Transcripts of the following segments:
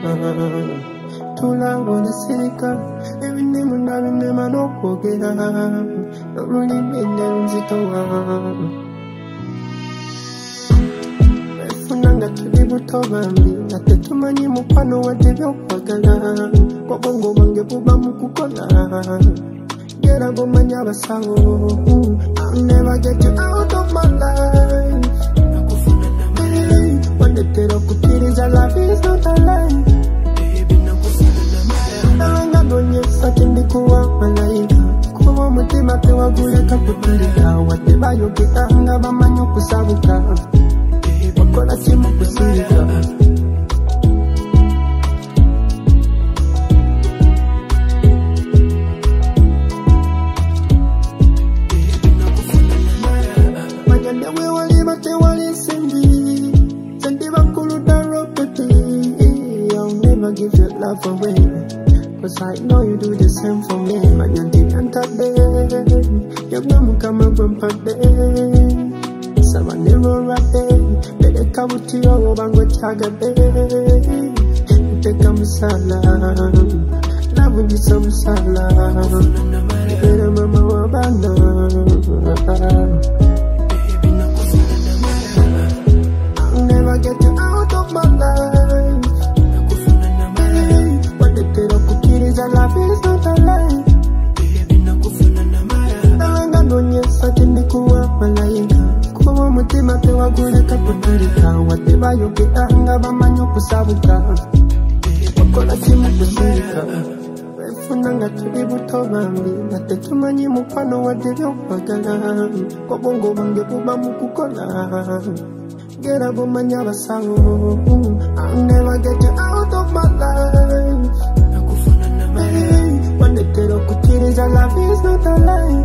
tulabona sirika ebinemu nabinema n'okwogera olulimi nerunzitowa efuna nga tuli buto bambi nga tetumanyi mukwano wadde byokwagala obwongo bwange buba mu kukola era bumanya abasawo I'll never get you out of my life wandetera okukiriza love is not a lie nalanga nonyesa tindikuwa malayika kuba omutima tewaguleka kutulika wadde bayogera nga bamanyi okusabuka wakola kimu kusirika give your love away, cause I know you do the same for me. Man, you didn't today. Your mama come up and pay. Someone never right there. Better come to your bango chaga day. Take a masala. Love with you some salad. Better mama wabana. I'll never get you out of my life. Love is not a lie. Nalanga nonyesa tindikuwa malayika kuba omutima tewaguleka kutulika wadde bayogera nga bamanyi okusabuka wakola kimu kusirika efuna nga tuli buto bambi nga tetumanyi mukwano wadde byokwagala obwongo bwange buba mu kukola era bumanya abasawo I'll never get you out of my life wandetera okukiriza love is not a lie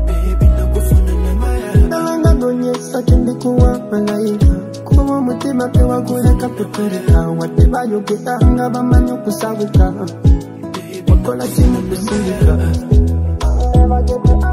nalanga nonyesa tindikuwa malayika kuba omutima tewaguleka kutulika wadde bayogera nga bamanyi okusabuka wakola kimu kusirika